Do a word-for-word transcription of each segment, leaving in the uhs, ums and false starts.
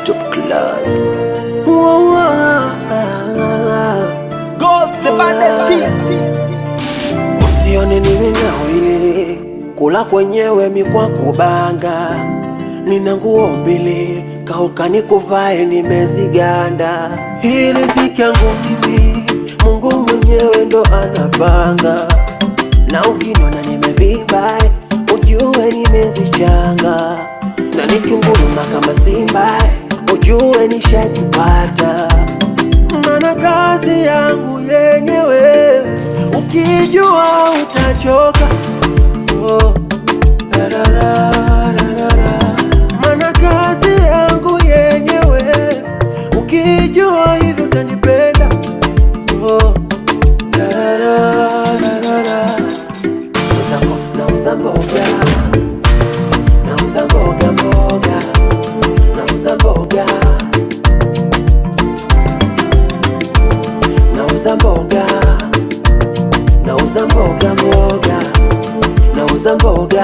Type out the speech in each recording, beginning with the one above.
top class. Ghost the baddest. Usione nimenawili, kula kwenyewe mikwa kubanga. Nina nguo mbili, kauka nikuvae nimeziganda. Hii riziki yangu mimi, Mungu mwenyewe ndo anapanga. Na ukiniona nimevimba, ujue nimezichanga. Na nikinguruma kama simba, ujue nishajipata. Mana kazi yangu yenyewe, ukijua utachoka. Oh, la la la la la. Mana kazi yangu yenyewe, ukijua hivyo utanipenda. Oh, la la la la la. Uzako nauza mboga, nauza mboga mboga, nauza mboga, nauza mboga, nauza mboga mboga, nauza mboga.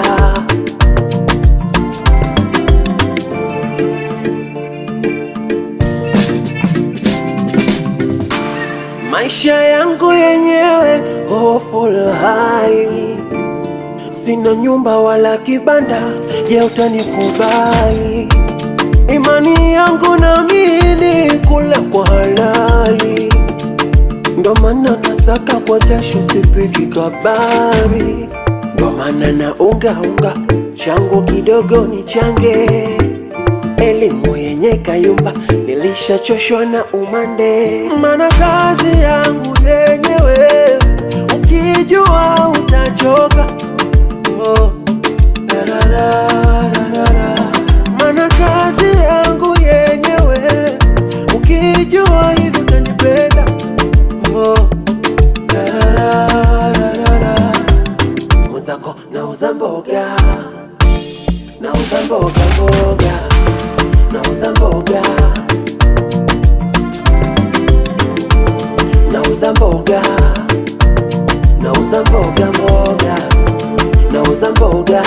Maisha yangu yenyewe hofu la hali, sina nyumba wala kibanda, je utanikubali? Imani yangu naamini kula kwa halali, ndo maana nasaka kwa jasho sipiki kabari. Ndo maana na unga unga changu kidogo ni change. Elimu yenye kayumba nilishachoshwa na umande. Mana kazi yangu yenyewe, ukijua utachoka. Oh, la la la la la. Mana kazi yangu yenyewe, ukijua hivyo utanipenda. Oh, la la la la la. Muzako nauza mboga, nauza mboga mboga, nauza mboga, nauza mboga, nauza mboga mboga, nauza mboga.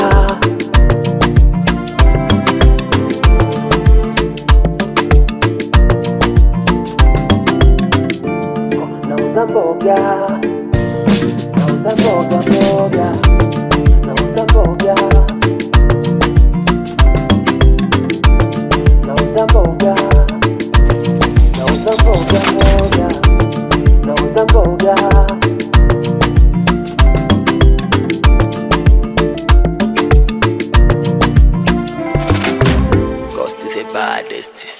Nauza mboga, nauza mboga mboga, nauza mboga, nauza mboga, nauza mboga mboga, nauza mboga. Ghost the baddest.